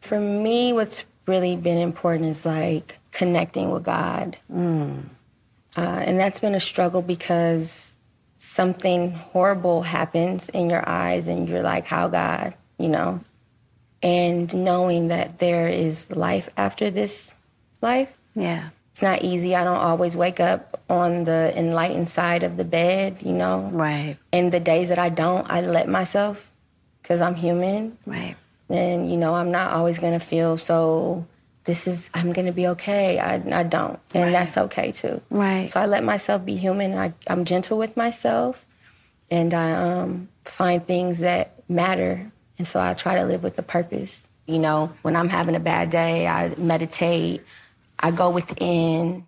For me, what's really been important is like connecting with God. And that's been a struggle because something horrible happens in your eyes and you're like, how God, you know? And knowing that there is life after this life. Yeah. It's not easy. I don't always wake up on the enlightened side of the bed, you know? Right. And the days that I don't, I let myself because I'm human. Right. And, you know, I'm not always going to feel so, I'm going to be okay. I don't. And Right. that's okay, too. Right. So I let myself be human. I'm gentle with myself. And I find things that matter. And so I try to live with a purpose. You know, when I'm having a bad day, I meditate. I go within.